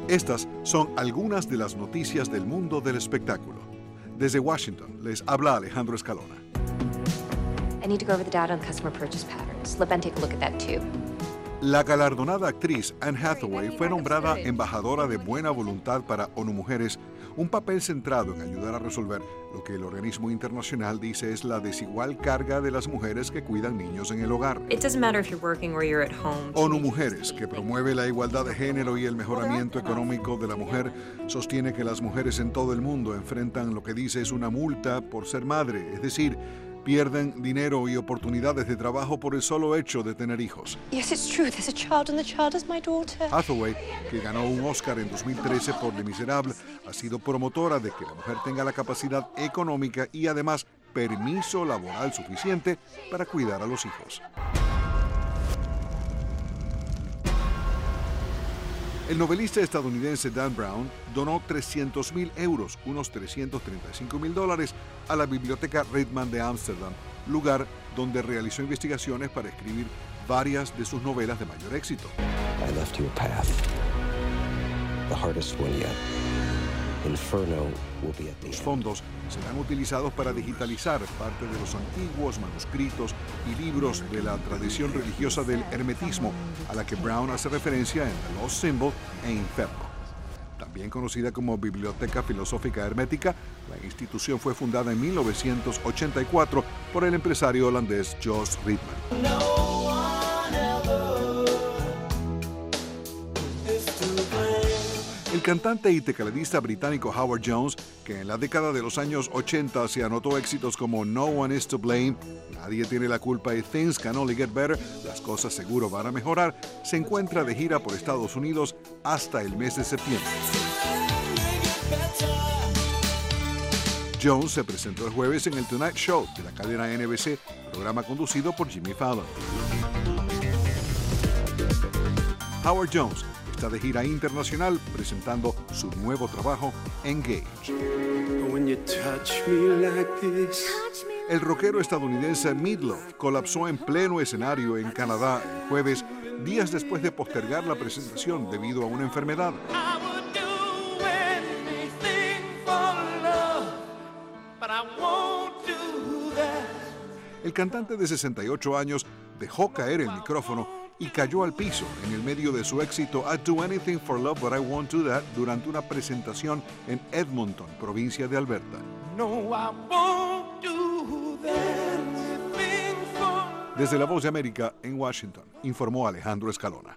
Estas son algunas de las noticias del mundo del espectáculo. Desde Washington les habla Alejandro Escalona. I need to go over the data on customer purchase patterns. Let Ben take a look at that too. La galardonada actriz Anne Hathaway fue nombrada embajadora de buena voluntad para ONU Mujeres, un papel centrado en ayudar a resolver lo que el organismo internacional dice es la desigual carga de las mujeres que cuidan niños en el hogar. ONU Mujeres, que promueve la igualdad de género y el mejoramiento económico de la mujer, sostiene que las mujeres en todo el mundo enfrentan lo que dice es una multa por ser madre, es decir, pierden dinero y oportunidades de trabajo por el solo hecho de tener hijos. Hathaway, que ganó un Oscar en 2013 por Les Miserables, ha sido promotora de que la mujer tenga la capacidad económica y además permiso laboral suficiente para cuidar a los hijos. El novelista estadounidense Dan Brown donó 300.000 euros, unos $335.000, a la Biblioteca Redman de Ámsterdam, lugar donde realizó investigaciones para escribir varias de sus novelas de mayor éxito. I left you a path. The hardest one yet. Inferno will be at the Los end. fondos serán utilizados para digitalizar parte de los antiguos manuscritos y libros de la tradición religiosa del hermetismo, a la que Brown hace referencia en The Lost Symbol e Inferno. También conocida como Biblioteca Filosófica Hermética, la institución fue fundada en 1984 por el empresario holandés Jos Ridman. El cantante y tecladista británico Howard Jones, que en la década de los años 80 se anotó éxitos como No One Is to Blame, Nadie tiene la culpa y Things Can Only Get Better, Las cosas seguro van a mejorar, se encuentra de gira por Estados Unidos hasta el mes de septiembre. Jones se presentó el jueves en el Tonight Show de la cadena NBC, programa conducido por Jimmy Fallon. Howard Jones está de gira internacional presentando su nuevo trabajo, Engage. El rockero estadounidense Meatloaf colapsó en pleno escenario en Canadá el jueves, días después de postergar la presentación debido a una enfermedad. El cantante de 68 años dejó caer el micrófono y cayó al piso en el medio de su éxito I'd Do Anything for Love But I Won't Do That durante una presentación en Edmonton, provincia de Alberta. Desde La Voz de América en Washington, informó Alejandro Escalona.